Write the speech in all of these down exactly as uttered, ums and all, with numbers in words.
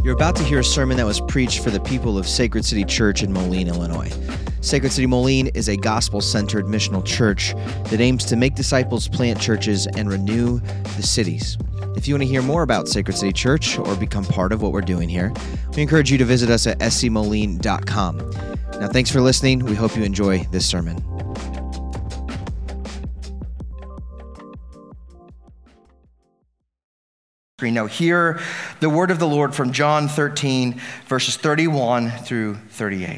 You're about to hear a sermon that was preached for the people of Sacred City Church in Moline, Illinois. Sacred City Moline is a gospel-centered missional church that aims to make disciples, plant churches, and renew the cities. If you want to hear more about Sacred City Church or become part of what we're doing here, we encourage you to visit us at s c moline dot com. Now, thanks for listening. We hope you enjoy this sermon. Now hear the word of the Lord from John thirteen, verses thirty-one through thirty-eight.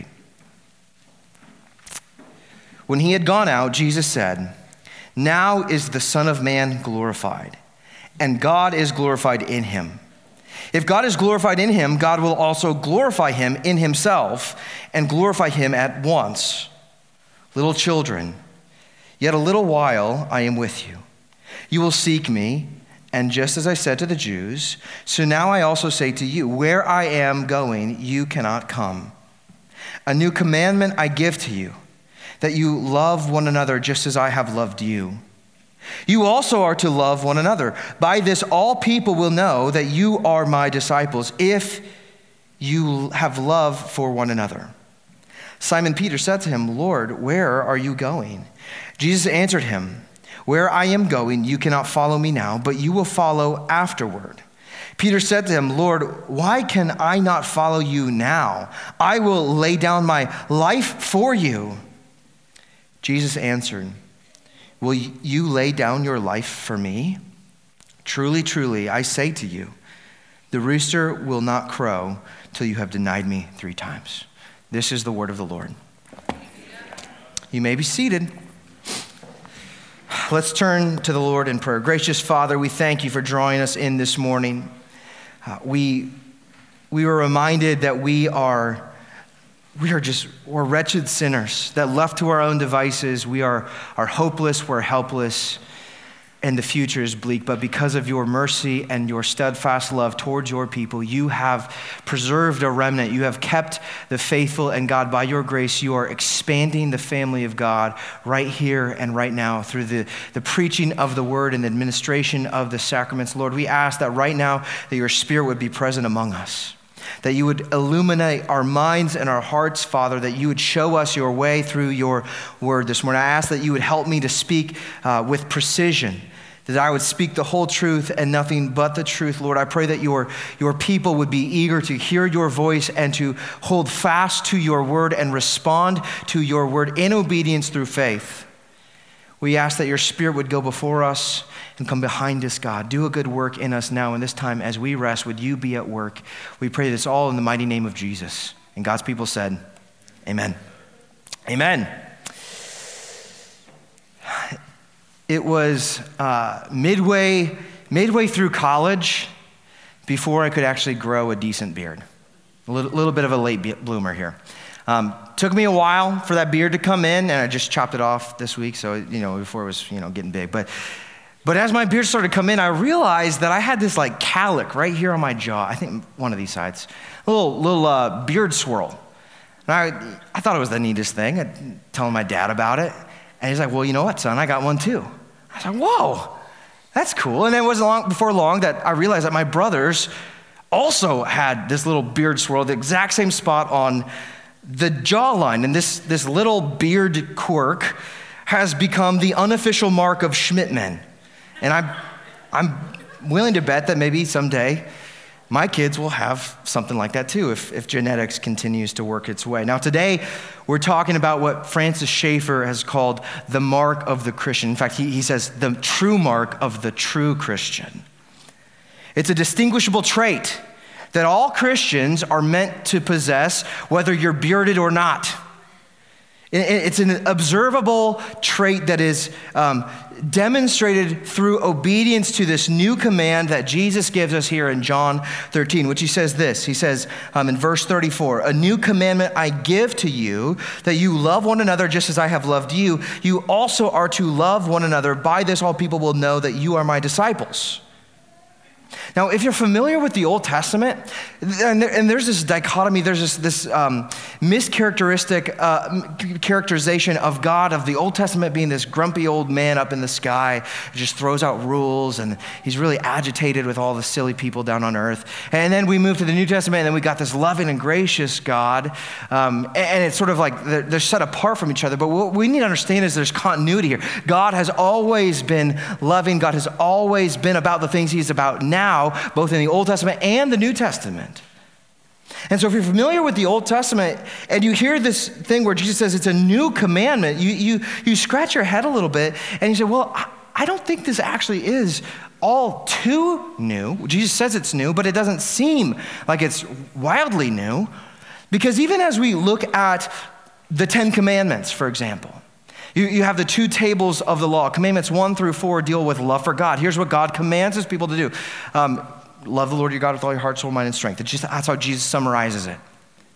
When he had gone out, Jesus said, "Now is the Son of Man glorified, and God is glorified in him. If God is glorified in him, God will also glorify him in himself and glorify him at once. Little children, yet a little while I am with you. You will seek me. And just as I said to the Jews, so now I also say to you, where I am going, you cannot come. A new commandment I give to you, that you love one another just as I have loved you. You also are to love one another. By this all people will know that you are my disciples, if you have love for one another." Simon Peter said to him, "Lord, where are you going?" Jesus answered him, "Where I am going, you cannot follow me now, but you will follow afterward." Peter said to him, "Lord, why can I not follow you now? I will lay down my life for you." Jesus answered, "Will you lay down your life for me? Truly, truly, I say to you, the rooster will not crow till you have denied me three times." This is the word of the Lord. You may be seated. Let's turn to the Lord in prayer. Gracious Father, we thank you for drawing us in this morning. Uh, we we were reminded that we are we are just we're wretched sinners that left to our own devices, we are are hopeless, we're helpless, and the future is bleak. But because of your mercy and your steadfast love towards your people, you have preserved a remnant. You have kept the faithful, and God, by your grace, you are expanding the family of God right here and right now through the, the preaching of the word and the administration of the sacraments. Lord, we ask that right now that your Spirit would be present among us, that you would illuminate our minds and our hearts, Father, that you would show us your way through your word this morning. I ask that you would help me to speak uh, with precision, that I would speak the whole truth and nothing but the truth. Lord, I pray that your, your people would be eager to hear your voice and to hold fast to your word and respond to your word in obedience through faith. We ask that your Spirit would go before us and come behind us, God. Do a good work in us now in this time as we rest. Would you be at work? We pray this all in the mighty name of Jesus. And God's people said, amen. Amen. It was uh, midway midway through college before I could actually grow a decent beard. A little, little bit of a late bloomer here. Um, took me a while for that beard to come in, and I just chopped it off this week, so, you know, before it was, you know, getting big. But but as my beard started to come in, I realized that I had this, like, cowlick right here on my jaw. I think one of these sides. A little, little uh, beard swirl. And I, I thought it was the neatest thing. I'd tell my dad about it. And he's like, "Well, you know what, son? I got one too." I was like, "Whoa, that's cool." And then it wasn't long before long that I realized that my brothers also had this little beard swirl, the exact same spot on the jawline. And this, this little beard quirk has become the unofficial mark of Schmidtmen. And I'm, I'm willing to bet that maybe someday my kids will have something like that too, if, if genetics continues to work its way. Now today, we're talking about what Francis Schaeffer has called the mark of the Christian. In fact, he, he says the true mark of the true Christian. It's a distinguishable trait that all Christians are meant to possess, whether you're bearded or not. It's an observable trait that is um, demonstrated through obedience to this new command that Jesus gives us here in John thirteen, which he says this. He says um, in verse thirty-four, "A new commandment I give to you, that you love one another just as I have loved you. You also are to love one another. By this all people will know that you are my disciples." Now, if you're familiar with the Old Testament, and, there, and there's this dichotomy, there's this, this um, mischaracteristic uh, characterization of God, of the Old Testament being this grumpy old man up in the sky who just throws out rules, and he's really agitated with all the silly people down on earth. And then we move to the New Testament, and then we got this loving and gracious God, um, and, and it's sort of like they're, they're set apart from each other. But what we need to understand is there's continuity here. God has always been loving. God has always been about the things he's about now. Now, both in the Old Testament and the New Testament. And so if you're familiar with the Old Testament and you hear this thing where Jesus says it's a new commandment, you you you scratch your head a little bit and you say, well, I don't think this actually is all too new. Jesus says it's new, but it doesn't seem like it's wildly new, because even as we look at the Ten Commandments, for example, You, you have the two tables of the law. Commandments one through four deal with love for God. Here's what God commands his people to do. Um, love the Lord your God with all your heart, soul, mind, and strength. Just, that's how Jesus summarizes it.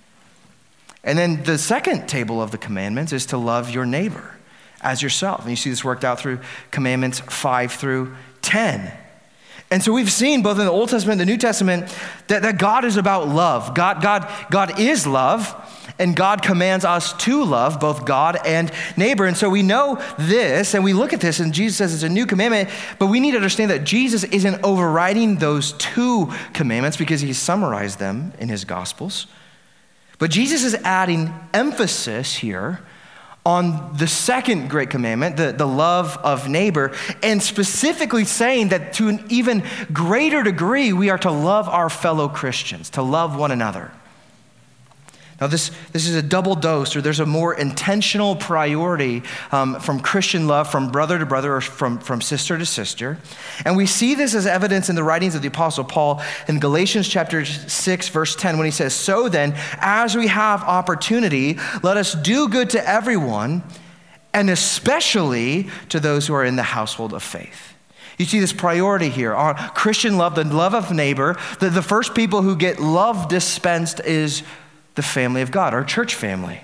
And then the second table of the commandments is to love your neighbor as yourself. And you see this worked out through commandments five through ten. And so we've seen both in the Old Testament and the New Testament that, that God is about love. God, God, God is love. And God commands us to love both God and neighbor. And so we know this, and we look at this, and Jesus says it's a new commandment, but we need to understand that Jesus isn't overriding those two commandments because he summarized them in his Gospels. But Jesus is adding emphasis here on the second great commandment, the, the love of neighbor, and specifically saying that to an even greater degree, we are to love our fellow Christians, to love one another. Now, this, this is a double dose, or there's a more intentional priority um, from Christian love, from brother to brother, or from, from sister to sister. And we see this as evidence in the writings of the Apostle Paul in Galatians chapter six, verse ten, when he says, "So then, as we have opportunity, let us do good to everyone, and especially to those who are in the household of faith." You see this priority here on Christian love, the love of neighbor. The, the first people who get love dispensed is the family of God, our church family.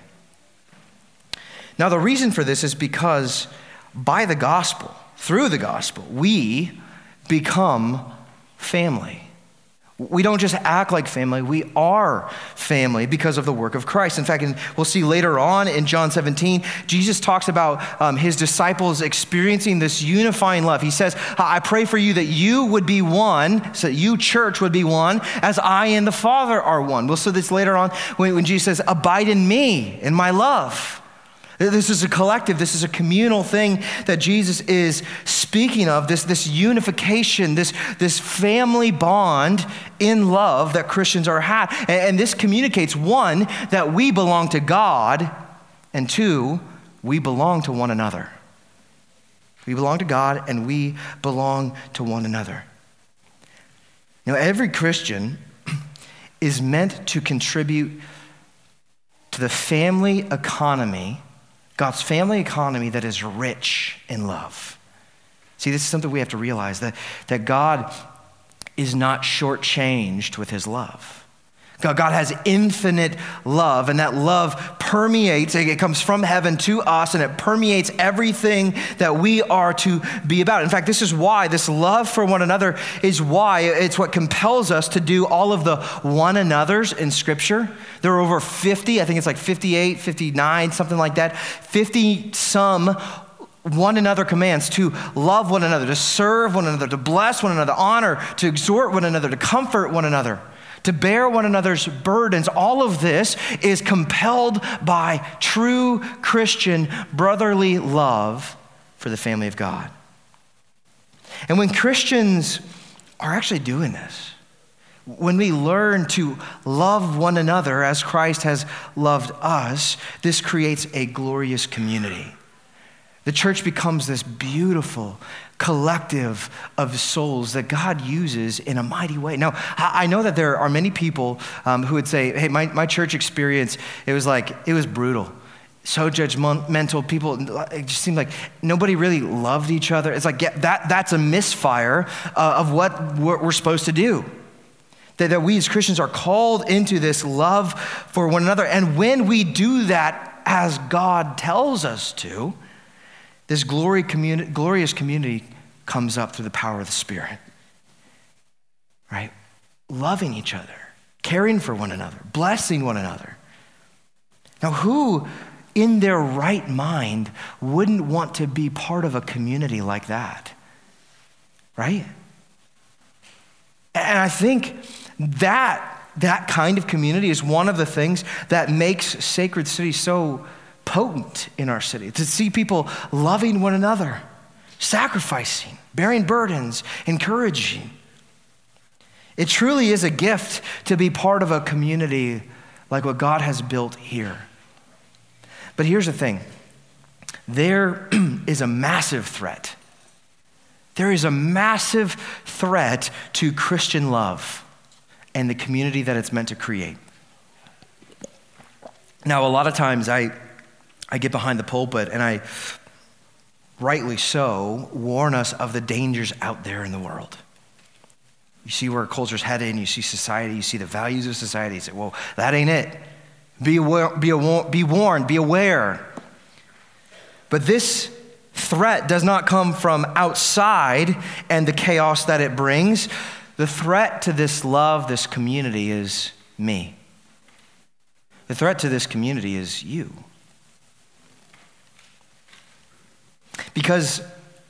Now, the reason for this is because by the gospel, through the gospel, we become family. We don't just act like family, we are family because of the work of Christ. In fact, and we'll see later on in John seventeen, Jesus talks about um, his disciples experiencing this unifying love. He says, I pray for you that you would be one, so that you, church, would be one, as I and the Father are one. We'll see this later on when, when Jesus says, abide in me, in my love. This is a collective, this is a communal thing that Jesus is speaking of, this, this unification, this, this family bond in love that Christians are had. And, and this communicates, one, that we belong to God, and two, we belong to one another. We belong to God and we belong to one another. Now, every Christian is meant to contribute to the family economy, God's family economy that is rich in love. See, this is something we have to realize, that, that God is not shortchanged with his love. God, God has infinite love, and that love permeates, it comes from heaven to us, and it permeates everything that we are to be about. In fact, this is why, this love for one another is why it's what compels us to do all of the one another's in Scripture. There are over fifty, I think it's like fifty-eight, fifty-nine, something like that, fifty some one another commands to love one another, to serve one another, to bless one another, honor, to exhort one another, to comfort one another, to bear one another's burdens. All of this is compelled by true Christian brotherly love for the family of God. And when Christians are actually doing this, when we learn to love one another as Christ has loved us, this creates a glorious community. The church becomes this beautiful collective of souls that God uses in a mighty way. Now, I know that there are many people um, who would say, hey, my, my church experience, it was like, it was brutal. So judgmental. People, it just seemed like nobody really loved each other. It's like, yeah, that that's a misfire uh, of what we're, we're supposed to do. That, that we as Christians are called into this love for one another. And when we do that as God tells us to, this glory, communi- glorious community comes up through the power of the Spirit. right? Loving each other, caring for one another, blessing one another. Now, who in their right mind wouldn't want to be part of a community like that, right? And I think that that kind of community is one of the things that makes Sacred City so potent in our city. To see people loving one another, sacrificing, bearing burdens, encouraging. It truly is a gift to be part of a community like what God has built here. But here's the thing. There is a massive threat. There is a massive threat to Christian love and the community that it's meant to create. Now, a lot of times I, I get behind the pulpit and I, rightly so, warn us of the dangers out there in the world. You see where culture's headed, and you see society, you see the values of society. You say, well, that ain't it. Be aware, be, aware, be warned, be aware. But this threat does not come from outside and the chaos that it brings. The threat to this love, this community, is me. The threat to this community is you. Because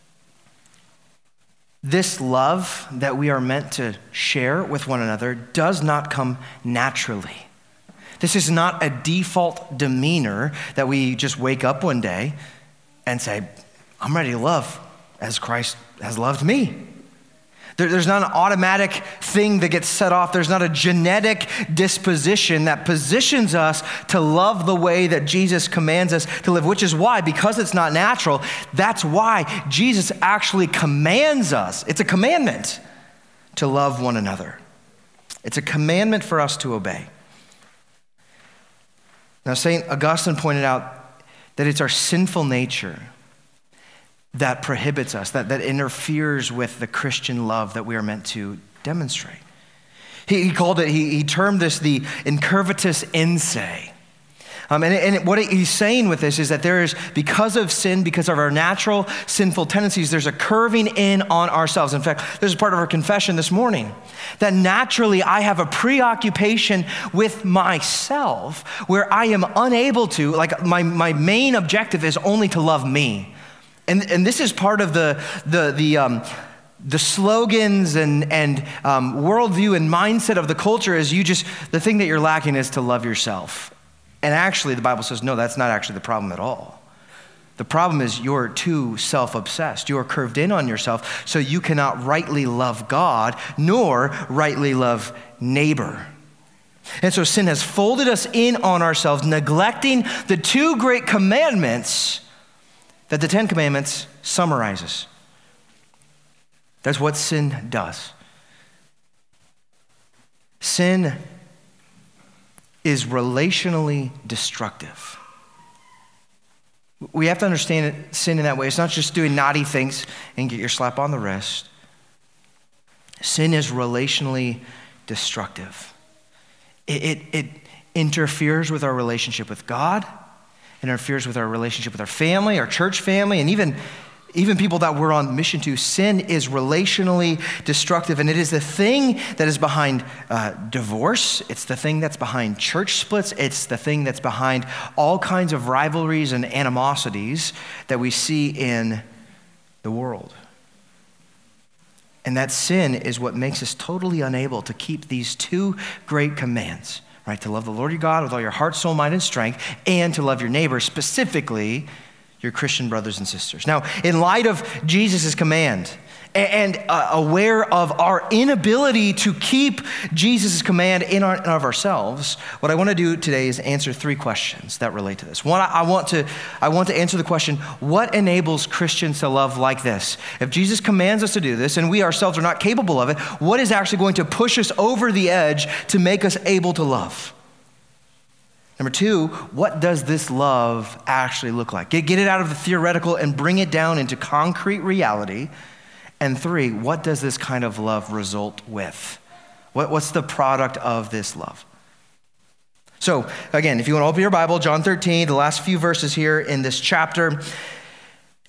this love that we are meant to share with one another does not come naturally. This is not a default demeanor that we just wake up one day and say, I'm ready to love as Christ has loved me. There, there's not an automatic thing that gets set off. There's not a genetic disposition that positions us to love the way that Jesus commands us to live, which is why, because it's not natural, that's why Jesus actually commands us. It's a commandment to love one another. It's a commandment for us to obey. Now, Saint Augustine pointed out that it's our sinful nature that prohibits us, that, that interferes with the Christian love that we are meant to demonstrate. He, he called it, he, he termed this the incurvatus insae. Um, and, and what he's saying with this is that there is, because of sin, because of our natural sinful tendencies, there's a curving in on ourselves. In fact, this is part of our confession this morning, that naturally I have a preoccupation with myself where I am unable to, like my, my main objective is only to love me. And, and this is part of the, the, the, um, the slogans and, and um, worldview and mindset of the culture is you just, the thing that you're lacking is to love yourself. And actually, the Bible says, no, that's not actually the problem at all. The problem is you're too self-obsessed. You're curved in on yourself, so you cannot rightly love God, nor rightly love neighbor. And so sin has folded us in on ourselves, neglecting the two great commandments that the Ten Commandments summarizes. That's what sin does. Sin is relationally destructive. We have to understand it, sin in that way. It's not just doing naughty things and get your slap on the wrist. Sin is relationally destructive. It, it, it interferes with our relationship with God. It interferes with our relationship with our family, our church family, and even, even people that we're on mission to. Sin is relationally destructive, and it is the thing that is behind uh, divorce. It's the thing that's behind church splits. It's the thing that's behind all kinds of rivalries and animosities that we see in the world. And that sin is what makes us totally unable to keep these two great commands. Right, to love the Lord your God with all your heart, soul, mind, and strength, and to love your neighbor, specifically your Christian brothers and sisters. Now, in light of Jesus' command, and uh, aware of our inability to keep Jesus' command in, our, in of ourselves, what I want to do today is answer three questions that relate to this. One, I want to, I want to answer the question, what enables Christians to love like this? If Jesus commands us to do this, and we ourselves are not capable of it, what is actually going to push us over the edge to make us able to love? Number two, what does this love actually look like? Get, get it out of the theoretical and bring it down into concrete reality. And three, what does this kind of love result with? What, what's the product of this love? So again, if you want to open your Bible, John thirteen, the last few verses here in this chapter.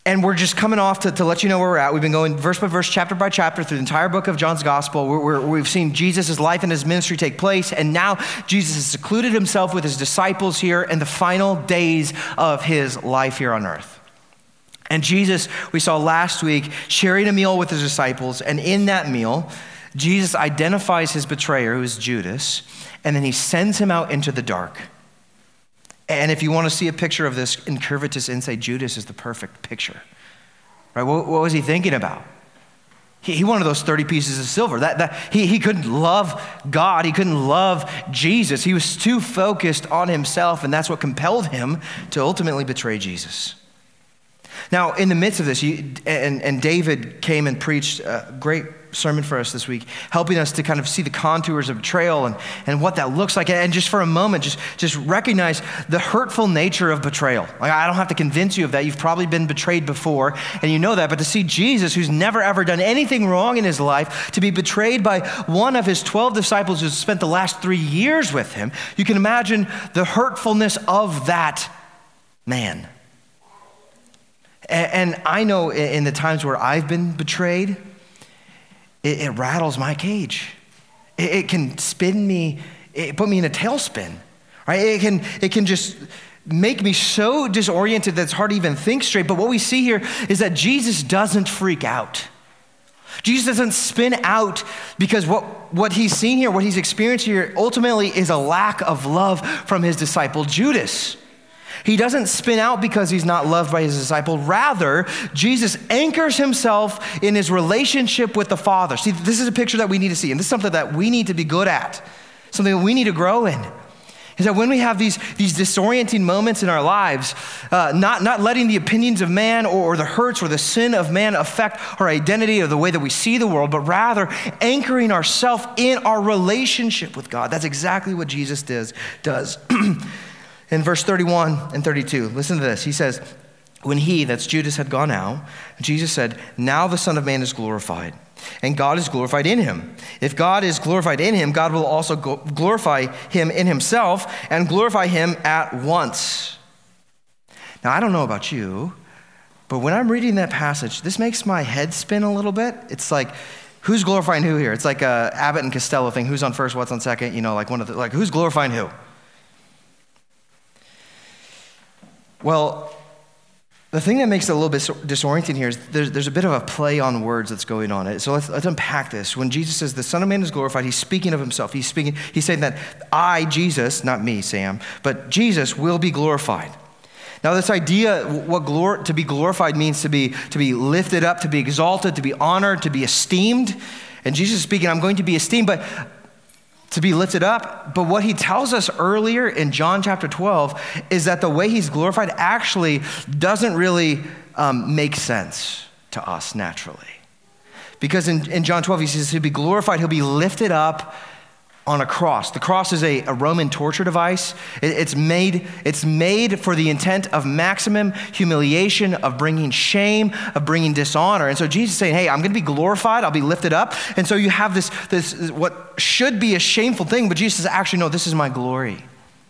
And we're just coming off to, to let you know where we're at. We've been going verse by verse, chapter by chapter through the entire book of John's gospel. We're, we're, we've seen Jesus' life and his ministry take place. And now Jesus has secluded himself with his disciples here in the final days of his life here on earth. And Jesus, we saw last week, sharing a meal with his disciples. And in that meal, Jesus identifies his betrayer, who is Judas, and then he sends him out into the dark. And if you want to see a picture of this incurvatus insight, Judas is the perfect picture. Right? What, what was he thinking about? He, he wanted those thirty pieces of silver. That, that he, he couldn't love God. He couldn't love Jesus. He was too focused on himself, and that's what compelled him to ultimately betray Jesus. Now, in the midst of this, you, and, and David came and preached a great sermon for us this week, helping us to kind of see the contours of betrayal and, and what that looks like. And just for a moment, just, just recognize the hurtful nature of betrayal. Like, I don't have to convince you of that. You've probably been betrayed before, and you know that. But to see Jesus, who's never ever done anything wrong in his life, to be betrayed by one of his twelve disciples who spent the last three years with him, you can imagine the hurtfulness of that man. And, and I know in the times where I've been betrayed, It, it rattles my cage. It, it can spin me, it put me in a tailspin, right? It can, it can just make me so disoriented that it's hard to even think straight. But what we see here is that Jesus doesn't freak out. Jesus doesn't spin out because what, what he's seen here, what he's experienced here, ultimately is a lack of love from his disciple Judas. He doesn't spin out because he's not loved by his disciple. Rather, Jesus anchors himself in his relationship with the Father. See, this is a picture that we need to see, and this is something that we need to be good at, something that we need to grow in. Is that when we have these, these disorienting moments in our lives, uh, not, not letting the opinions of man or, or the hurts or the sin of man affect our identity or the way that we see the world, but rather anchoring ourselves in our relationship with God. That's exactly what Jesus does. does. In verse thirty-one and thirty-two, listen to this. He says, when he, that's Judas, had gone out, Jesus said, now the Son of Man is glorified, and God is glorified in him. If God is glorified in him, God will also glorify him in himself and glorify him at once. Now, I don't know about you, but when I'm reading that passage, this makes my head spin a little bit. It's like, who's glorifying who here? It's like a Abbott and Costello thing. Who's on first, what's on second? You know, like one of the, like who's glorifying who? Well, the thing that makes it a little bit disorienting here is there's, there's a bit of a play on words that's going on. So let's, let's unpack this. When Jesus says the Son of Man is glorified, he's speaking of himself. He's speaking. He's saying that I, Jesus, not me, Sam, but Jesus will be glorified. Now, this idea, what glor- to be glorified means to be, to be lifted up, to be exalted, to be honored, to be esteemed. And Jesus is speaking, I'm going to be esteemed, but to be lifted up. But what he tells us earlier in John chapter twelve is that the way he's glorified actually doesn't really um, make sense to us naturally. Because in, in John twelve, he says he'll be glorified, he'll be lifted up on a cross. The cross is a, a Roman torture device. It, it's made, it's made for the intent of maximum humiliation, of bringing shame, of bringing dishonor. And so Jesus is saying, hey, I'm gonna be glorified, I'll be lifted up. And so you have this, this what should be a shameful thing, but Jesus says, actually, no, this is my glory.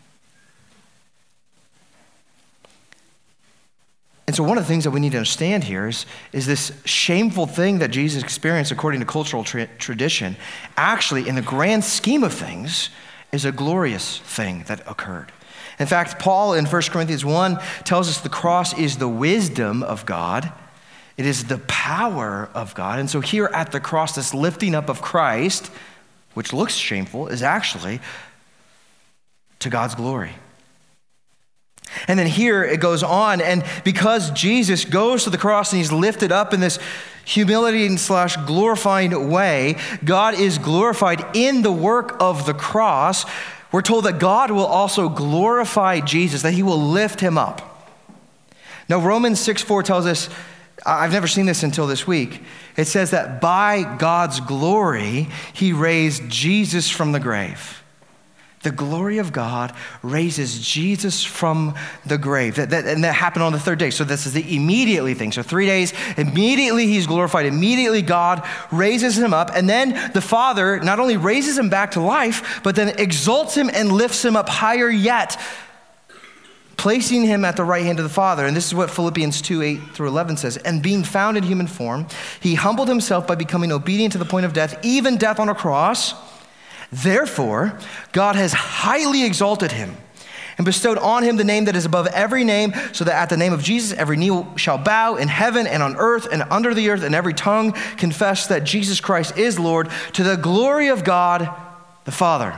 And so one of the things that we need to understand here is, is this shameful thing that Jesus experienced according to cultural tra- tradition, actually in the grand scheme of things, is a glorious thing that occurred. In fact, Paul in First Corinthians one tells us the cross is the wisdom of God. It is the power of God. And so here at the cross, this lifting up of Christ, which looks shameful, is actually to God's glory. And then here it goes on, and because Jesus goes to the cross and he's lifted up in this humility slash glorifying way, God is glorified in the work of the cross. We're told that God will also glorify Jesus, that he will lift him up. Now, Romans six four tells us, I've never seen this until this week. It says that by God's glory, he raised Jesus from the grave. The glory of God raises Jesus from the grave. That, that, and that happened on the third day. So this is the immediately thing. So three days, immediately he's glorified. Immediately God raises him up. And then the Father not only raises him back to life, but then exalts him and lifts him up higher yet placing him at the right hand of the Father. And this is what Philippians two, eight through eleven says. And being found in human form, he humbled himself by becoming obedient to the point of death, even death on a cross. Therefore, God has highly exalted him and bestowed on him the name that is above every name, so that at the name of Jesus, every knee shall bow in heaven and on earth and under the earth, and every tongue confess that Jesus Christ is Lord, to the glory of God the Father.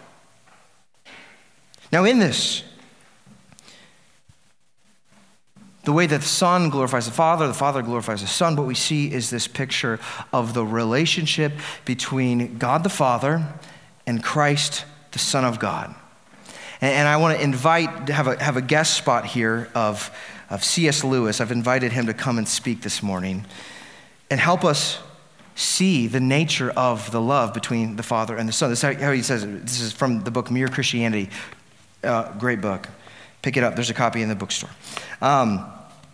Now in this, the way that the Son glorifies the Father, the Father glorifies the Son, what we see is this picture of the relationship between God the Father and Christ, the Son of God. And, and I want to invite, have a, have a guest spot here of, of C S Lewis. I've invited him to come and speak this morning and help us see the nature of the love between the Father and the Son. This is how he says it. This is from the book Mere Christianity. Uh, great book. Pick it up. There's a copy in the bookstore. Um,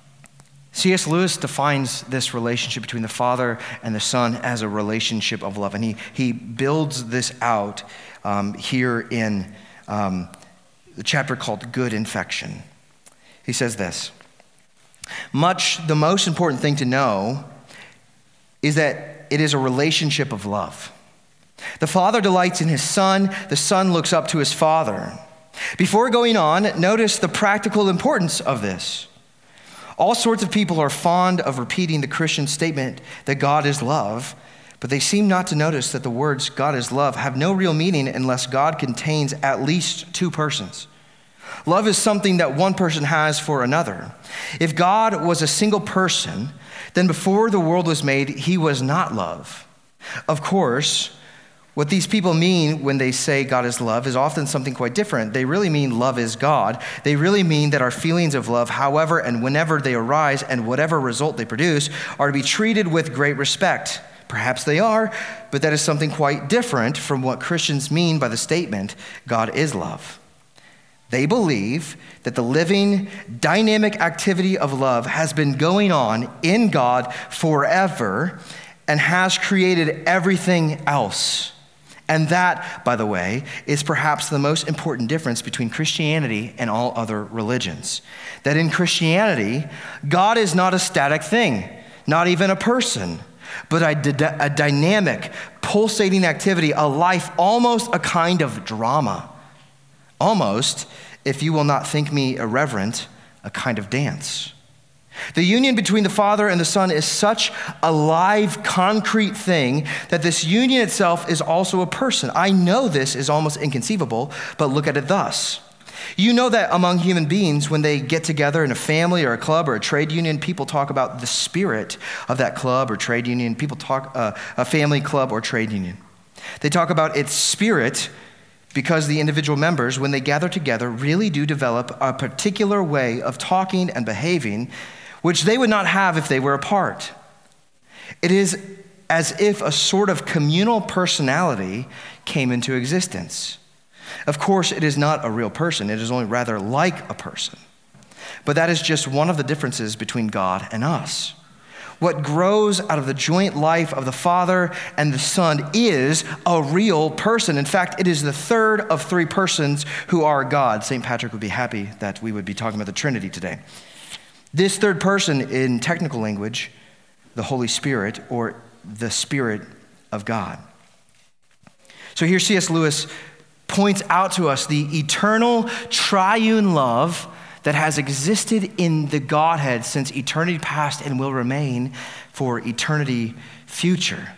C S Lewis defines this relationship between the Father and the Son as a relationship of love. And he, he builds this out um, here in um, the chapter called Good Infection. He says this: much the most important thing to know is that it is a relationship of love. The Father delights in his Son. The Son looks up to his Father. Before going on, notice the practical importance of this. All sorts of people are fond of repeating the Christian statement that God is love, but they seem not to notice that the words God is love have no real meaning unless God contains at least two persons. Love is something that one person has for another. If God was a single person, then before the world was made, he was not love. Of course, what these people mean when they say God is love is often something quite different. They really mean love is God. They really mean that our feelings of love, however and whenever they arise and whatever result they produce, are to be treated with great respect. Perhaps they are, but that is something quite different from what Christians mean by the statement, God is love. They believe that the living, dynamic activity of love has been going on in God forever and has created everything else. And that, by the way, is perhaps the most important difference between Christianity and all other religions. That in Christianity, God is not a static thing, not even a person, but a, d- a dynamic, pulsating activity, a life, almost a kind of drama. Almost, if you will not think me irreverent, a kind of dance. The union between the Father and the Son is such a live, concrete thing that this union itself is also a person. I know this is almost inconceivable, but look at it thus. You know that among human beings, when they get together in a family or a club or a trade union, people talk about the spirit of that club or trade union. People talk uh, a family club or trade union. They talk about its spirit because the individual members, when they gather together, really do develop a particular way of talking and behaving which they would not have if they were apart. It is as if a sort of communal personality came into existence. Of course, it is not a real person. It is only rather like a person. But that is just one of the differences between God and us. What grows out of the joint life of the Father and the Son is a real person. In fact, it is the third of three persons who are God. Saint Patrick would be happy that we would be talking about the Trinity today. This third person, in technical language, the Holy Spirit, or the Spirit of God. So here C S Lewis points out to us the eternal triune love that has existed in the Godhead since eternity past and will remain for eternity future.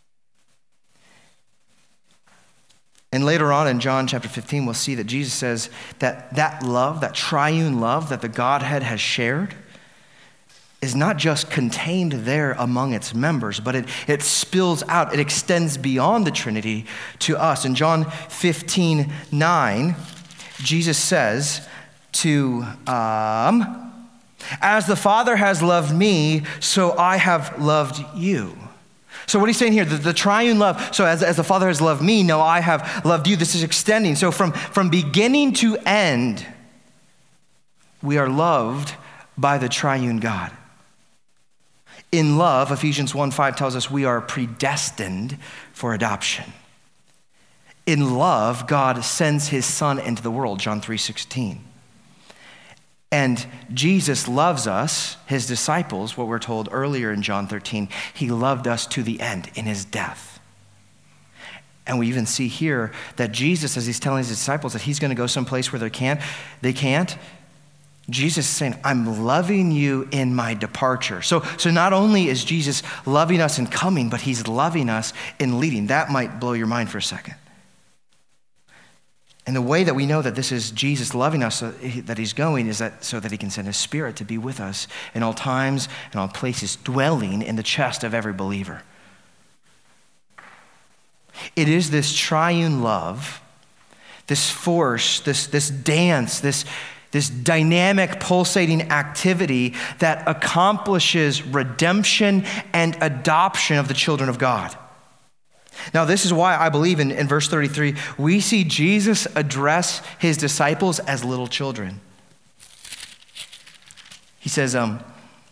And later on in John chapter fifteen, we'll see that Jesus says that that love, that triune love that the Godhead has shared, is not just contained there among its members, but it, it spills out. It extends beyond the Trinity to us. In John fifteen nine, Jesus says to, um, as the Father has loved me, so I have loved you. So what he's saying here, the, the triune love, so as, as the Father has loved me, now I have loved you. This is extending. So from, from beginning to end, we are loved by the triune God. In love, Ephesians one five tells us we are predestined for adoption. In love, God sends his Son into the world, John three sixteen. And Jesus loves us, his disciples, what we're told earlier in John thirteen. He loved us to the end in his death. And we even see here that Jesus, as he's telling his disciples that he's going to go someplace where they can't, they can't, Jesus is saying, I'm loving you in my departure. So, so not only is Jesus loving us in coming, but he's loving us in leading. That might blow your mind for a second. And the way that we know that this is Jesus loving us, uh, that he's going, is that so that he can send his Spirit to be with us in all times and all places, dwelling in the chest of every believer. It is this triune love, this force, this, this dance, this, this dynamic pulsating activity that accomplishes redemption and adoption of the children of God. Now, this is why I believe in, in verse thirty-three, we see Jesus address his disciples as little children. He says, um,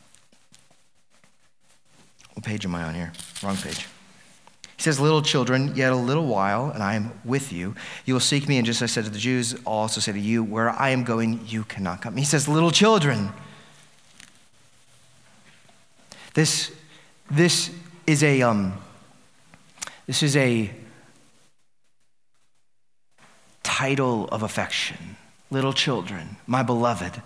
what page am I on here? Wrong page. He says, little children, yet a little while, and I am with you. You will seek me, and just as I said to the Jews, I'll also say to you, where I am going, you cannot come. He says, little children. This, this is a, um, this is a title of affection. Little children, my beloved.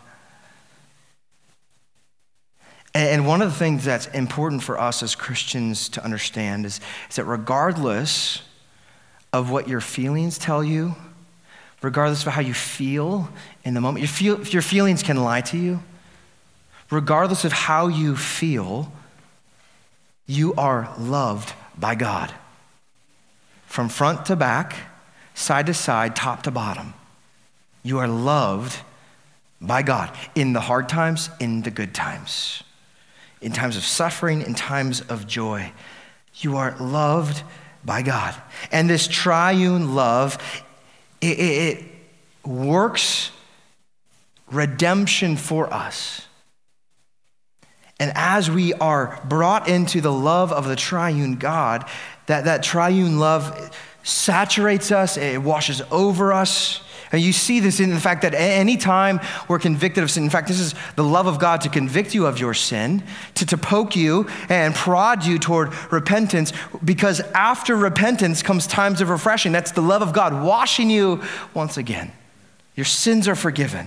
And one of the things that's important for us as Christians to understand is, is that regardless of what your feelings tell you, regardless of how you feel in the moment, your, feel, your feelings can lie to you. Regardless of how you feel, you are loved by God. From front to back, side to side, top to bottom. You are loved by God in the hard times, in the good times. In times of suffering, in times of joy. You are loved by God. And this triune love, it, it, it works redemption for us. And as we are brought into the love of the triune God, that, that triune love saturates us, it washes over us. And you see this in the fact that any time we're convicted of sin, in fact, this is the love of God to convict you of your sin, to, to poke you and prod you toward repentance, because after repentance comes times of refreshing. That's the love of God washing you once again. Your sins are forgiven.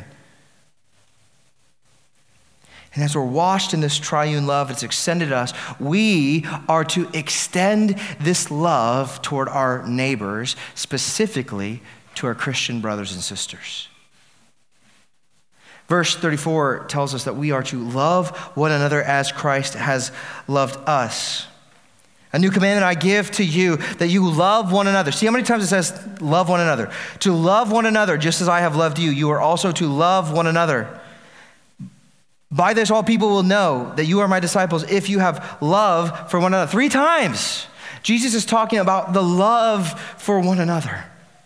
And as we're washed in this triune love, it's extended to us, we are to extend this love toward our neighbors, specifically to our Christian brothers and sisters. Verse thirty-four tells us that we are to love one another as Christ has loved us. A new commandment I give to you, that you love one another. See how many times it says love one another? To love one another just as I have loved you, you are also to love one another. By this all people will know that you are my disciples if you have love for one another. Three times Jesus is talking about the love for one another.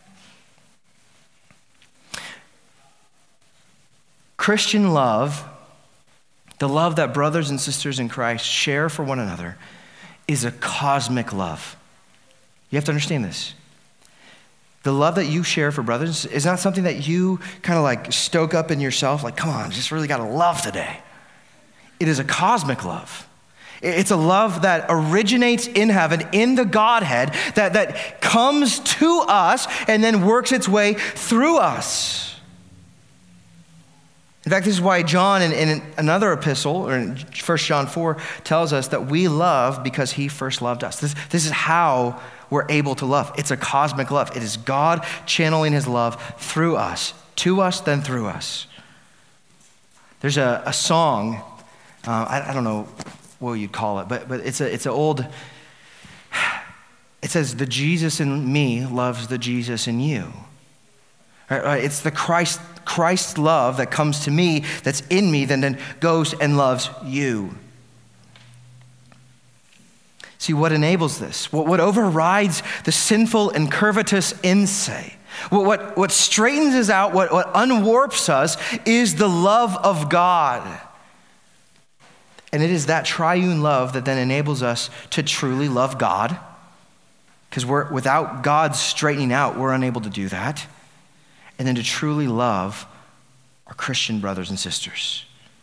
Christian love, the love that brothers and sisters in Christ share for one another, is a cosmic love. You have to understand this. The love that you share for brothers is not something that you kind of like stoke up in yourself, like, come on, just really got to love today. It is a cosmic love. It's a love that originates in heaven, in the Godhead, that, that comes to us and then works its way through us. In fact, this is why John in, in another epistle, or in First John four, tells us that we love because he first loved us. This, this is how we're able to love. It's a cosmic love. It is God channeling his love through us, to us, then through us. There's a, a song, uh, I, I don't know what you'd call it, but, but it's a it's an old, it says, the Jesus in me loves the Jesus in you. Right, right? It's the Christ Christ's love that comes to me, that's in me, then, then goes and loves you. See, what enables this? What, what overrides the sinful and covetous insight? What, what, what straightens us out, what, what unwarps us, is the love of God. And it is that triune love that then enables us to truly love God. Because we're without God straightening out, we're unable to do that. And then to truly love our Christian brothers and sisters.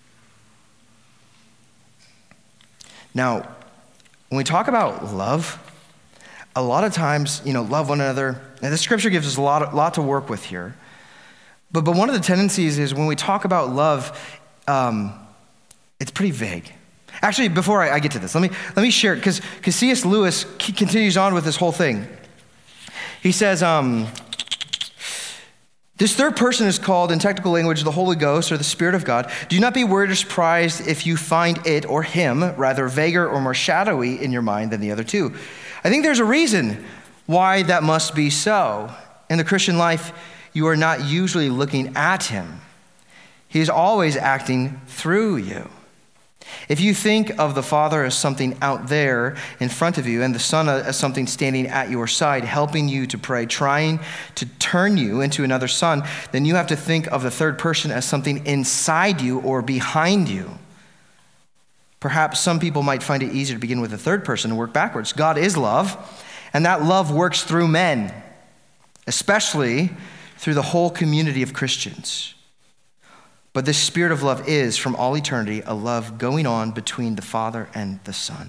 Now, when we talk about love, a lot of times, you know, love one another, and the scripture gives us a lot, lot to work with here. But, but one of the tendencies is when we talk about love, um, it's pretty vague. Actually, before I, I get to this, let me let me share it, because C S Lewis continues on with this whole thing. He says, um, this third person is called, in technical language, the Holy Ghost or the Spirit of God. Do not be worried or surprised if you find it or him rather vaguer or more shadowy in your mind than the other two. I think there's a reason why that must be so. In the Christian life, you are not usually looking at him. He is always acting through you. If you think of the Father as something out there in front of you and the Son as something standing at your side, helping you to pray, trying to turn you into another son, then you have to think of the third person as something inside you or behind you. Perhaps some people might find it easier to begin with the third person and work backwards. God is love, and that love works through men, especially through the whole community of Christians. But this Spirit of love is, from all eternity, a love going on between the Father and the Son.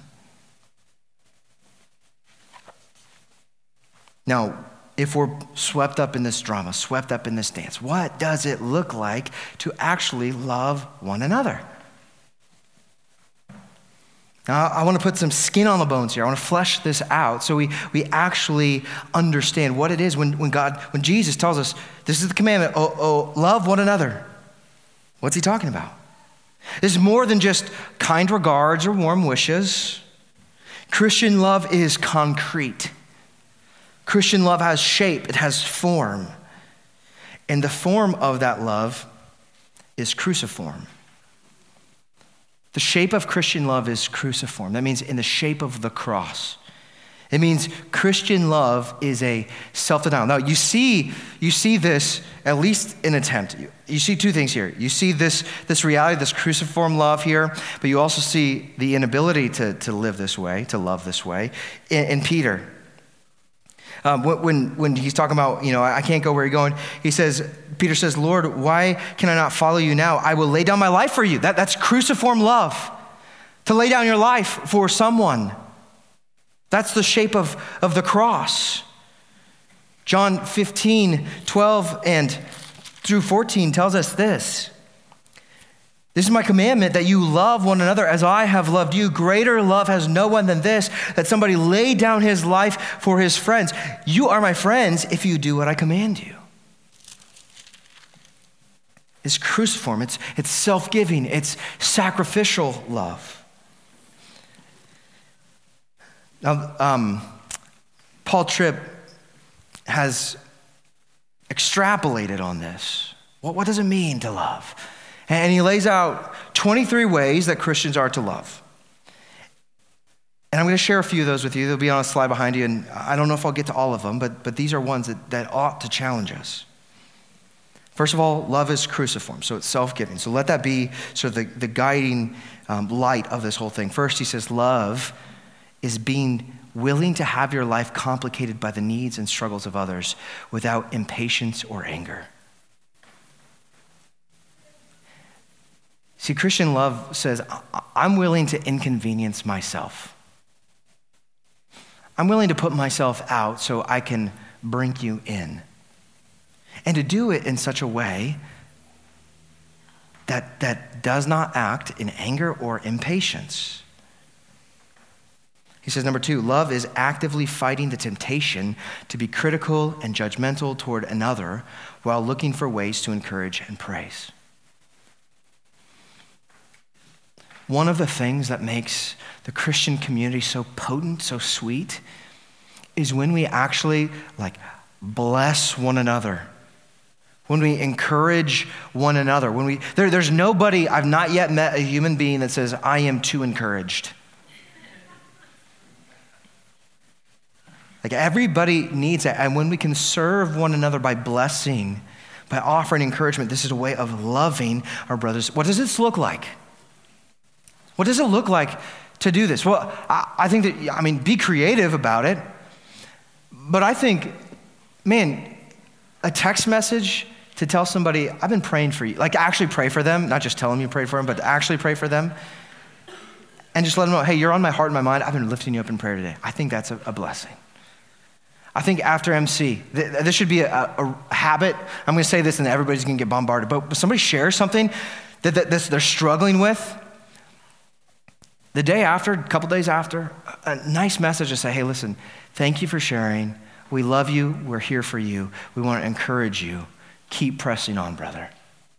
Now, if we're swept up in this drama, swept up in this dance, what does it look like to actually love one another? Now, I want to put some skin on the bones here. I want to flesh this out so we, we actually understand what it is when, when God, when Jesus tells us, this is the commandment, oh, oh, love one another. What's he talking about? This is more than just kind regards or warm wishes. Christian love is concrete. Christian love has shape, it has form. And the form of that love is cruciform. The shape of Christian love is cruciform. That means in the shape of the cross. It means Christian love is a self-denial. Now, you see, you see this, at least in attempt. You, you see two things here. You see this, this reality, this cruciform love here, but you also see the inability to, to live this way, to love this way, in, in Peter. Um, when, when he's talking about, you know, I can't go where you're going, he says, Peter says, Lord, why can I not follow you now? I will lay down my life for you. That, that's cruciform love, to lay down your life for someone. That's the shape of, of the cross. John fifteen, twelve, and through fourteen tells us this. This is my commandment, that you love one another as I have loved you. Greater love has no one than this, that somebody lay down his life for his friends. You are my friends if you do what I command you. It's cruciform, it's, it's self-giving, it's sacrificial love. Now, um, Paul Tripp has extrapolated on this. What, what does it mean to love? And he lays out twenty-three ways that Christians are to love. And I'm going to share a few of those with you. They'll be on a slide behind you, and I don't know if I'll get to all of them, but, but these are ones that, that ought to challenge us. First of all, love is cruciform, so it's self-giving. So let that be sort of the, the guiding um, light of this whole thing. First, he says, love is being willing to have your life complicated by the needs and struggles of others without impatience or anger. See, Christian love says, I'm willing to inconvenience myself. I'm willing to put myself out so I can bring you in. And to do it in such a way that, that does not act in anger or impatience. He says, number two, love is actively fighting the temptation to be critical and judgmental toward another while looking for ways to encourage and praise. One of the things that makes the Christian community so potent, so sweet, is when we actually like bless one another. When we encourage one another. When we there, there's nobody, I've not yet met a human being that says, I am too encouraged. Like everybody needs it. And when we can serve one another by blessing, by offering encouragement, this is a way of loving our brothers. What does this look like? What does it look like to do this? Well, I, I think that, I mean, be creative about it. But I think, man, a text message to tell somebody, I've been praying for you. Like actually pray for them, not just tell them you prayed for them, but to actually pray for them. And just let them know, hey, you're on my heart and my mind. I've been lifting you up in prayer today. I think that's a, a blessing. I think after M C, th- this should be a, a, a habit. I'm going to say this and everybody's going to get bombarded. But somebody shares something that, that this, they're struggling with. The day after, a couple days after, a nice message to say, hey, listen, thank you for sharing. We love you. We're here for you. We want to encourage you. Keep pressing on, brother.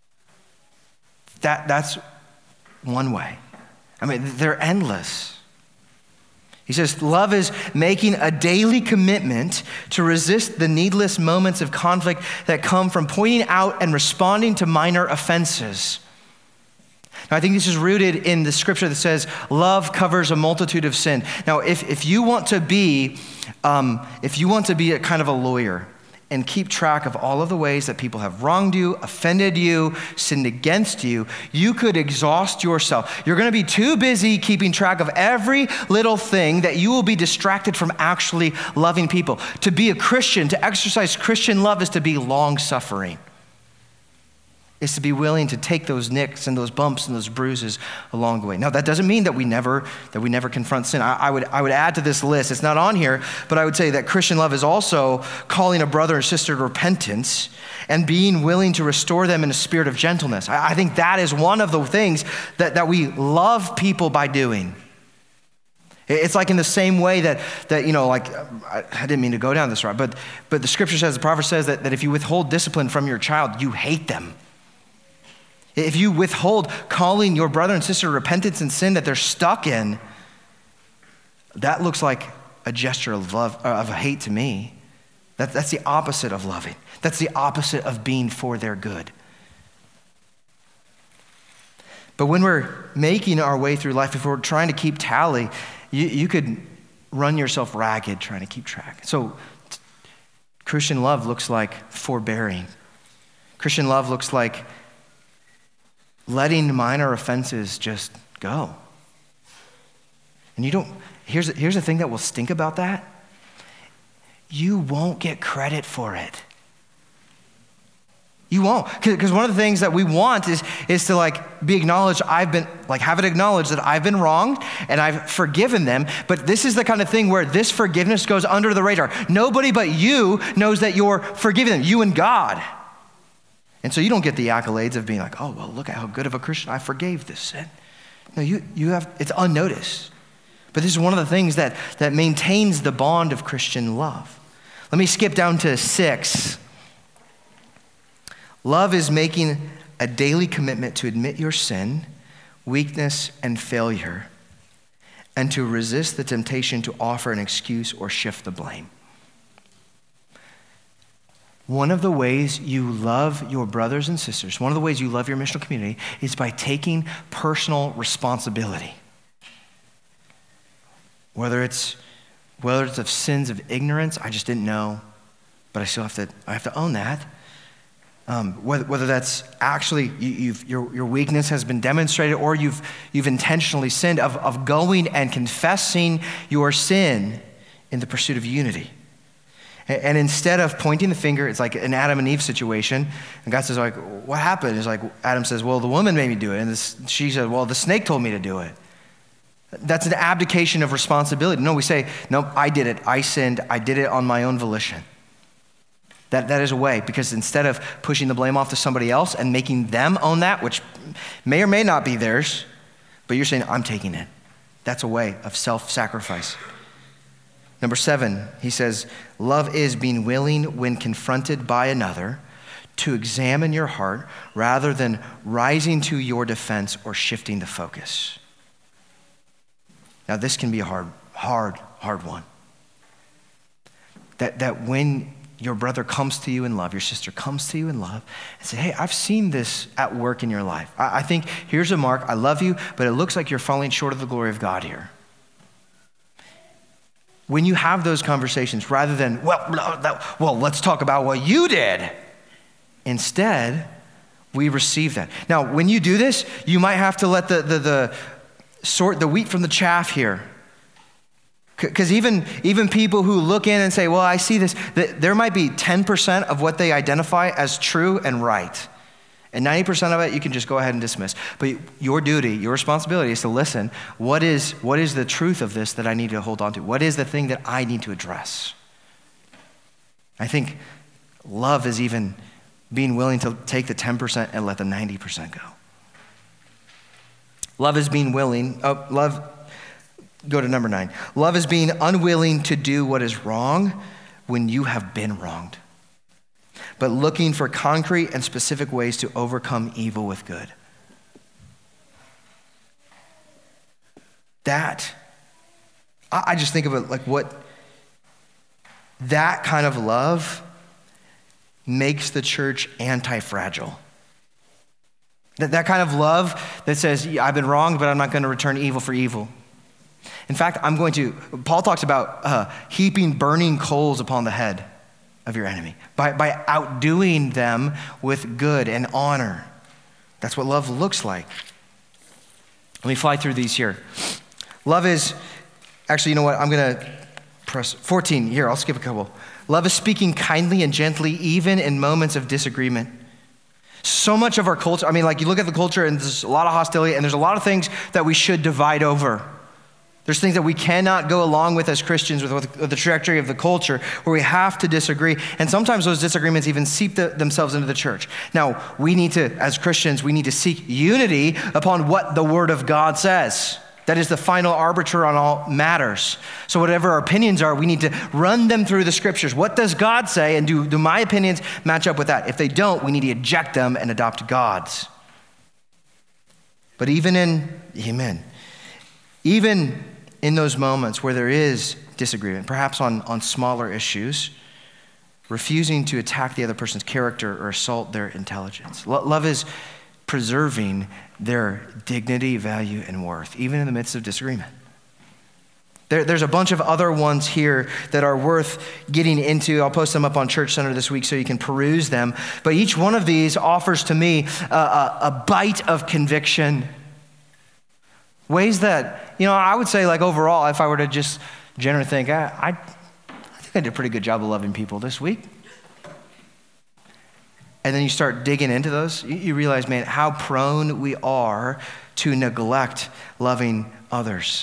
That, that's one way. I mean, they're endless. He says, love is making a daily commitment to resist the needless moments of conflict that come from pointing out and responding to minor offenses. Now, I think this is rooted in the scripture that says, love covers a multitude of sin. Now, if, if you want to be, um, if you want to be a kind of a lawyer and keep track of all of the ways that people have wronged you, offended you, sinned against you, you could exhaust yourself. You're going to be too busy keeping track of every little thing that you will be distracted from actually loving people. To be a Christian, to exercise Christian love is to be long-suffering. Is to be willing to take those nicks and those bumps and those bruises along the way. Now, that doesn't mean that we never that we never confront sin. I, I would I would add to this list. It's not on here, but I would say that Christian love is also calling a brother or sister to repentance and being willing to restore them in a spirit of gentleness. I, I think that is one of the things that, that we love people by doing. It's like in the same way that, that you know, like, I, I didn't mean to go down this route, but, but the scripture says, the proverb says that, that if you withhold discipline from your child, you hate them. If you withhold calling your brother and sister to repentance and sin that they're stuck in, that looks like a gesture of love, of hate to me. That, that's the opposite of loving. That's the opposite of being for their good. But when we're making our way through life, if we're trying to keep tally, you, you could run yourself ragged trying to keep track. So t- Christian love looks like forbearing. Christian love looks like letting minor offenses just go. And you don't, here's, here's the thing that will stink about that. You won't get credit for it. You won't. Because one of the things that we want is, is to like be acknowledged, I've been, like have it acknowledged that I've been wronged and I've forgiven them. But this is the kind of thing where this forgiveness goes under the radar. Nobody but you knows that you're forgiving them, you and God. And so you don't get the accolades of being like, oh, well, look at how good of a Christian, I forgave this sin. No, you, you have, it's unnoticed. But this is one of the things that, that maintains the bond of Christian love. Let me skip down to six. Love is making a daily commitment to admit your sin, weakness, and failure, and to resist the temptation to offer an excuse or shift the blame. One of the ways you love your brothers and sisters, one of the ways you love your missional community is by taking personal responsibility. Whether it's whether it's of sins of ignorance, I just didn't know, but I still have to I have to own that. Um, whether, whether that's actually you, you've, your your weakness has been demonstrated, or you've you've intentionally sinned, of of going and confessing your sin in the pursuit of unity. And instead of pointing the finger, it's like an Adam and Eve situation. And God says, like, what happened? It's like Adam says, well, the woman made me do it. And this, she said, well, the snake told me to do it. That's an abdication of responsibility. No, we say, no, I did it. I sinned. I did it on my own volition. That, that is a way, because instead of pushing the blame off to somebody else and making them own that, which may or may not be theirs, but you're saying, I'm taking it. That's a way of self-sacrifice. Number seven, he says, love is being willing when confronted by another to examine your heart rather than rising to your defense or shifting the focus. Now, this can be a hard, hard, hard one. That, that when your brother comes to you in love, your sister comes to you in love, and say, hey, I've seen this at work in your life. I, I think here's a mark. I love you, but it looks like you're falling short of the glory of God here. When you have those conversations, rather than, well, that, well, let's talk about what you did. Instead, we receive that. Now, when you do this, you might have to let the, the, the sort the wheat from the chaff here. Because even, even people who look in and say, well, I see this, there might be ten percent of what they identify as true and right. And ninety percent of it you can just go ahead and dismiss. But your duty, your responsibility is to listen. What is, what is the truth of this that I need to hold on to? What is the thing that I need to address? I think love is even being willing to take the ten percent and let the ninety percent go. Love is being willing, oh, love, go to number nine. Love is being unwilling to do what is wrong when you have been wronged, but looking for concrete and specific ways to overcome evil with good. That, I just think of it like what, that kind of love makes the church anti-fragile. That, that kind of love that says, yeah, I've been wronged, but I'm not going to return evil for evil. In fact, I'm going to, Paul talks about uh, heaping burning coals upon the head of your enemy by, by outdoing them with good and honor. That's what love looks like. Let me fly through these here. Love is, actually, you know what? I'm going to press fourteen. Here, I'll skip a couple. Love is speaking kindly and gently, even in moments of disagreement. So much of our culture, I mean, like you look at the culture and there's a lot of hostility and there's a lot of things that we should divide over. There's things that we cannot go along with as Christians with, with the trajectory of the culture where we have to disagree. And sometimes those disagreements even seep the, themselves into the church. Now, we need to, as Christians, we need to seek unity upon what the Word of God says. That is the final arbiter on all matters. So whatever our opinions are, we need to run them through the scriptures. What does God say? And do, do my opinions match up with that? If they don't, we need to eject them and adopt God's. But even in, amen, even in those moments where there is disagreement, perhaps on, on smaller issues, refusing to attack the other person's character or assault their intelligence. Lo- love is preserving their dignity, value, and worth, even in the midst of disagreement. There, there's a bunch of other ones here that are worth getting into. I'll post them up on Church Center this week so you can peruse them. But each one of these offers to me a, a, a bite of conviction. Ways that, you know, I would say like overall, if I were to just generally think, I, I, I think I did a pretty good job of loving people this week. And then you start digging into those, you, you realize, man, how prone we are to neglect loving others.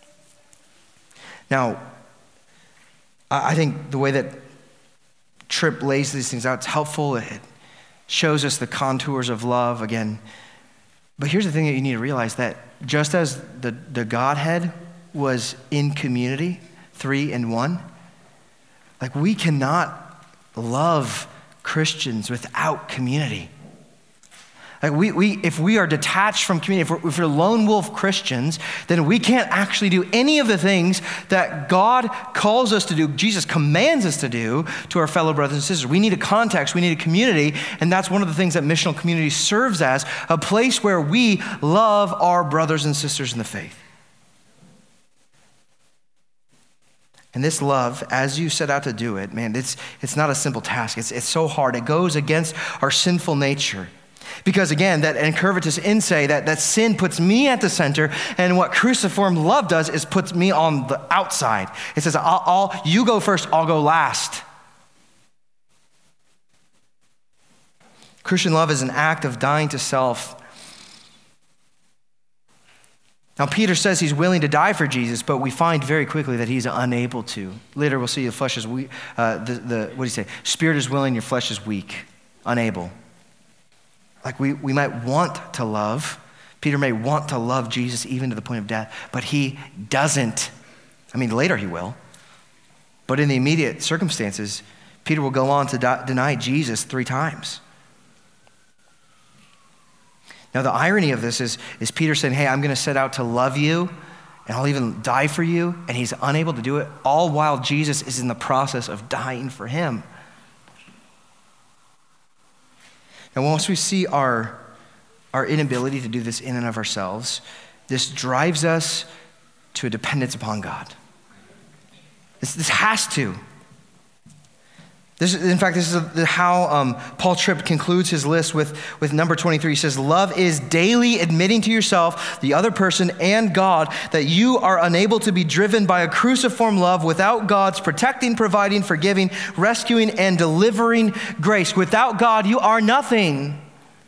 Now, I, I think the way that Tripp lays these things out, it's helpful. It shows us the contours of love again. But here's the thing that you need to realize, that just as the, the Godhead was in community, three in one, like we cannot love Christians without community. Like we, we, if we are detached from community, if we're, if we're lone wolf Christians, then we can't actually do any of the things that God calls us to do, Jesus commands us to do to our fellow brothers and sisters. We need a context, we need a community, and that's one of the things that missional community serves as, a place where we love our brothers and sisters in the faith. And this love, as you set out to do it, man, it's, it's not a simple task. It's, it's so hard. It goes against our sinful nature. Because again, that incurvatus in se, that, that sin puts me at the center, and what cruciform love does is puts me on the outside. It says, I'll, I'll, you go first, I'll go last. Christian love is an act of dying to self. Now, Peter says he's willing to die for Jesus, but we find very quickly that he's unable to. Later, we'll see the flesh is weak. Uh, the, the, what do you say? Spirit is willing, your flesh is weak, unable. Like we, we might want to love. Peter may want to love Jesus even to the point of death, but he doesn't. I mean, later he will. But in the immediate circumstances, Peter will go on to die, deny Jesus three times. Now, the irony of this is, is Peter saying, hey, I'm going to set out to love you, and I'll even die for you, and he's unable to do it, all while Jesus is in the process of dying for him. Now, once we see our, our inability to do this in and of ourselves, this drives us to a dependence upon God. This, this has to. This, in fact, this is how um, Paul Tripp concludes his list with, with number twenty-three. He says, love is daily admitting to yourself, the other person, and God that you are unable to be driven by a cruciform love without God's protecting, providing, forgiving, rescuing, and delivering grace. Without God, you are nothing.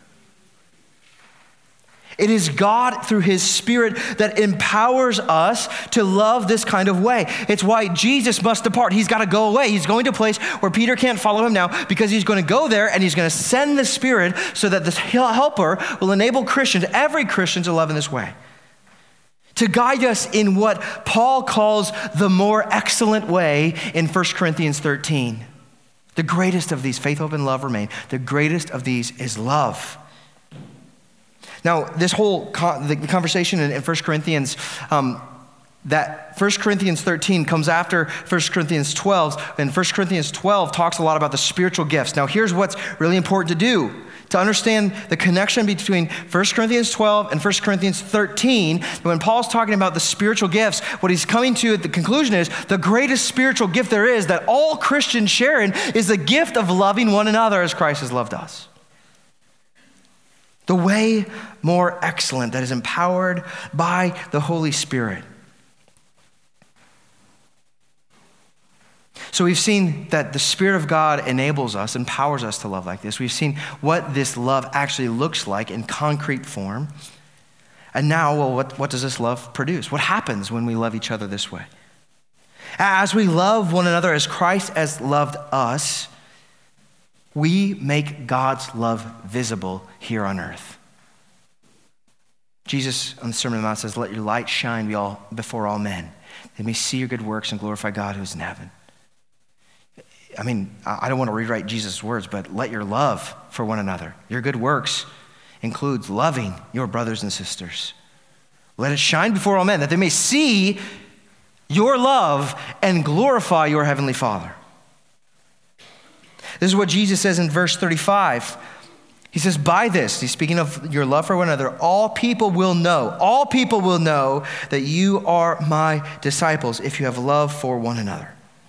It is God through his Spirit that empowers us to love this kind of way. It's why Jesus must depart. He's got to go away. He's going to a place where Peter can't follow him now because he's going to go there and he's going to send the Spirit so that this helper will enable Christians, every Christian, to love in this way. To guide us in what Paul calls the more excellent way in First Corinthians thirteen. The greatest of these, faith, hope, and love remain. The greatest of these is love. Now, this whole con- the conversation in, in First Corinthians, um, that First Corinthians thirteen comes after First Corinthians twelve, and First Corinthians twelve talks a lot about the spiritual gifts. Now, here's what's really important to do. To understand the connection between First Corinthians twelve and First Corinthians thirteen, when Paul's talking about the spiritual gifts, what he's coming to at the conclusion is the greatest spiritual gift there is that all Christians share in is the gift of loving one another as Christ has loved us. The way more excellent that is empowered by the Holy Spirit. So we've seen that the Spirit of God enables us, empowers us to love like this. We've seen what this love actually looks like in concrete form. And now, well, what, what does this love produce? What happens when we love each other this way? As we love one another as Christ has loved us, we make God's love visible here on earth. Jesus on the Sermon on the Mount says, let your light shine be all, before all men. They may see your good works and glorify God who is in heaven. I mean, I don't want to rewrite Jesus' words, but let your love for one another, your good works, includes loving your brothers and sisters. Let it shine before all men that they may see your love and glorify your heavenly Father. This is what Jesus says in verse thirty-five. He says, by this, he's speaking of your love for one another, all people will know, all people will know that you are my disciples if you have love for one another.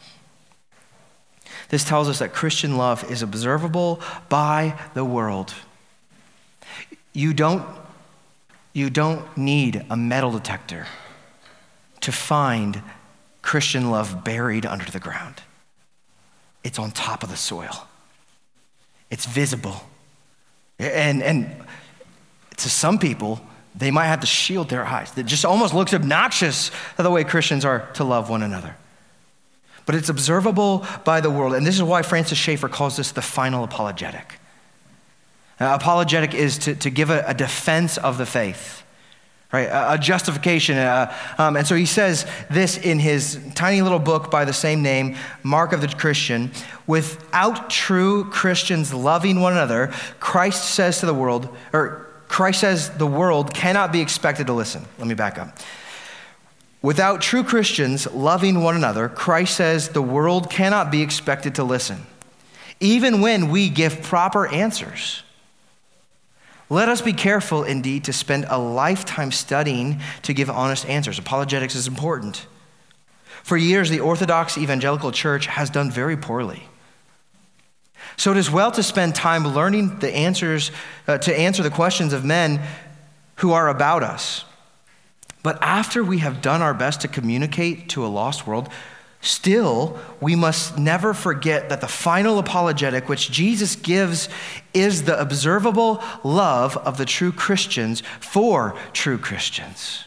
This tells us that Christian love is observable by the world. You don't, you don't need a metal detector to find Christian love buried under the ground. It's on top of the soil. It's visible. And, and to some people, they might have to shield their eyes. It just almost looks obnoxious the way Christians are to love one another. But it's observable by the world. And this is why Francis Schaeffer calls this the final apologetic. Uh, apologetic is to, to give a, a defense of the faith. Right, a, a justification. Uh, um, and so he says this in his tiny little book by the same name, Mark of the Christian. Without true Christians loving one another, Christ says to the world, or Christ says the world cannot be expected to listen. Let me back up. Without true Christians loving one another, Christ says the world cannot be expected to listen, even when we give proper answers. Let us be careful, indeed, to spend a lifetime studying to give honest answers. Apologetics is important. For years, the Orthodox Evangelical Church has done very poorly. So it is well to spend time learning the answers, uh, to answer the questions of men who are about us. But after we have done our best to communicate to a lost world, still, we must never forget that the final apologetic which Jesus gives is the observable love of the true Christians for true Christians.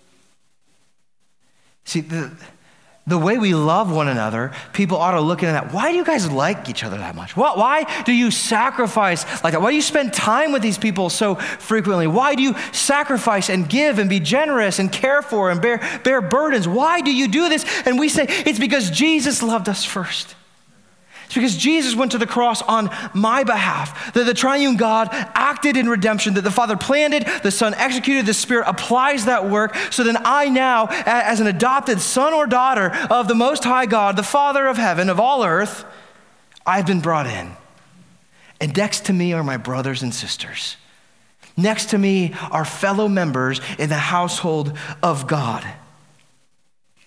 See, the, the way we love one another, people ought to look at that. Why do you guys like each other that much? Why do you sacrifice like that? Why do you spend time with these people so frequently? Why do you sacrifice and give and be generous and care for and bear, bear burdens? Why do you do this? And we say, it's because Jesus loved us first. It's because Jesus went to the cross on my behalf, that the triune God acted in redemption, that the Father planned it, the Son executed, the Spirit applies that work, so then I now, as an adopted son or daughter of the Most High God, the Father of heaven, of all earth, I've been brought in. And next to me are my brothers and sisters. Next to me are fellow members in the household of God.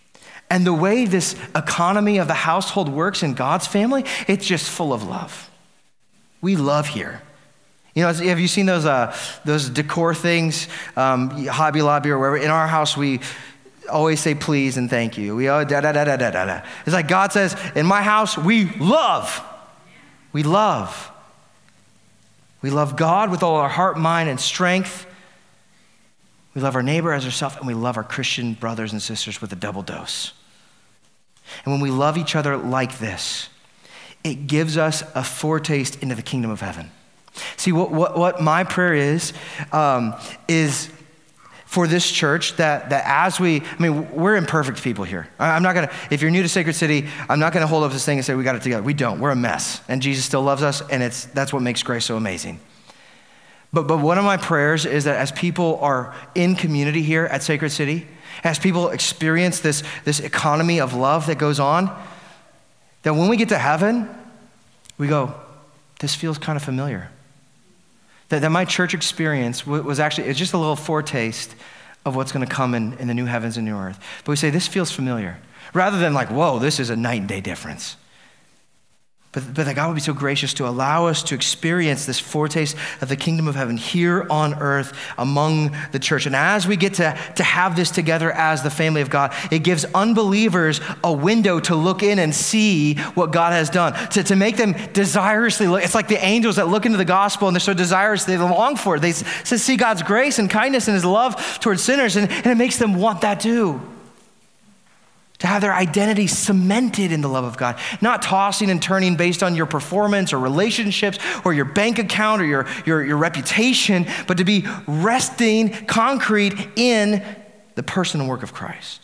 And the way this economy of the household works in God's family, it's just full of love. We love here. You know, have you seen those uh, those decor things, um, Hobby Lobby or wherever? In our house, we always say please and thank you. We all da da da da da da. It's like God says, in my house, we love. We love. We love God with all our heart, mind, and strength. We love our neighbor as ourselves, and we love our Christian brothers and sisters with a double dose. And when we love each other like this, it gives us a foretaste into the kingdom of heaven. See, what, what, what my prayer is, um, is for this church that, that as we, I mean, we're imperfect people here. I'm not gonna, if you're new to Sacred City, I'm not gonna hold up this thing and say we got it together. We don't, we're a mess. And Jesus still loves us, and it's that's what makes grace so amazing. But, but one of my prayers is that as people are in community here at Sacred City, as people experience this, this economy of love that goes on, that when we get to heaven, we go, this feels kind of familiar. That, that my church experience was actually, it's just a little foretaste of what's gonna come in, in the new heavens and new earth. But we say, this feels familiar. Rather than like, whoa, this is a night and day difference. But, but that God would be so gracious to allow us to experience this foretaste of the kingdom of heaven here on earth among the church. And as we get to, to have this together as the family of God, it gives unbelievers a window to look in and see what God has done, to, to make them desirously look. It's like the angels that look into the gospel and they're so desirous, they long for it. They s- see God's grace and kindness and his love towards sinners, and, and it makes them want that too. To have their identity cemented in the love of God, not tossing and turning based on your performance or relationships or your bank account or your, your, your reputation, but to be resting concrete in the person and work of Christ.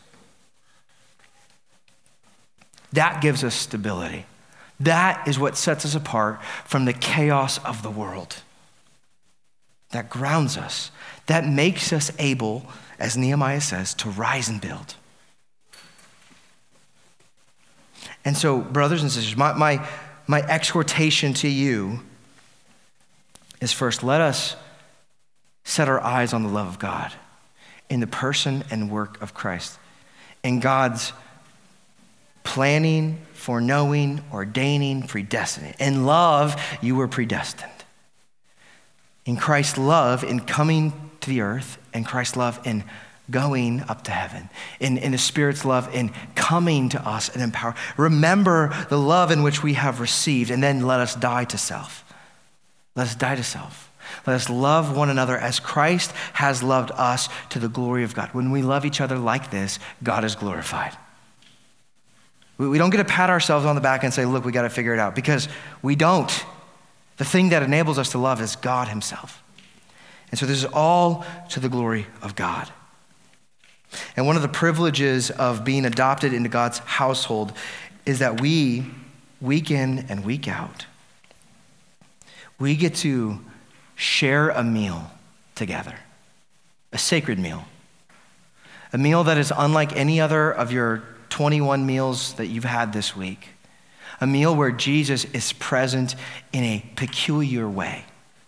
That gives us stability. That is what sets us apart from the chaos of the world. That grounds us. That makes us able, as Nehemiah says, to rise and build. And so, brothers and sisters, my, my, my exhortation to you is first, let us set our eyes on the love of God in the person and work of Christ, in God's planning, foreknowing, ordaining, predestining. In love, you were predestined. In Christ's love, in coming to the earth, and Christ's love in going up to heaven, in, in the Spirit's love, in coming to us and empower. Remember the love in which we have received, and then let us die to self. Let us die to self. Let us love one another as Christ has loved us to the glory of God. When we love each other like this, God is glorified. We, we don't get to pat ourselves on the back and say, look, we got to figure it out, because we don't. The thing that enables us to love is God himself. And so this is all to the glory of God. And one of the privileges of being adopted into God's household is that we, week in and week out, we get to share a meal together, a sacred meal, a meal that is unlike any other of your twenty-one meals that you've had this week, a meal where Jesus is present in a peculiar way.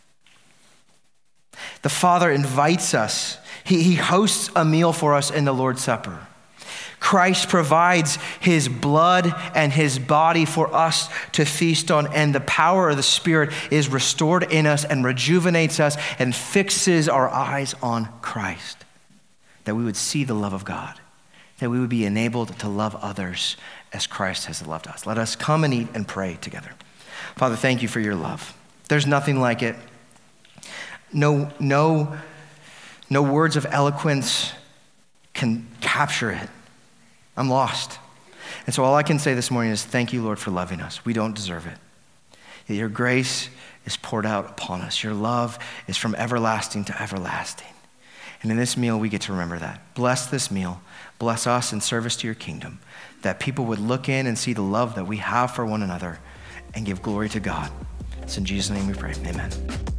The Father invites us. He, he hosts a meal for us in the Lord's Supper. Christ provides his blood and his body for us to feast on, and the power of the Spirit is restored in us and rejuvenates us and fixes our eyes on Christ, that we would see the love of God, that we would be enabled to love others as Christ has loved us. Let us come and eat and pray together. Father, thank you for your love. There's nothing like it. No, no, no words of eloquence can capture it. I'm lost. And so all I can say this morning is thank you, Lord, for loving us. We don't deserve it. Your grace is poured out upon us. Your love is from everlasting to everlasting. And in this meal, we get to remember that. Bless this meal. Bless us in service to your kingdom, that people would look in and see the love that we have for one another and give glory to God. It's in Jesus' name we pray. Amen.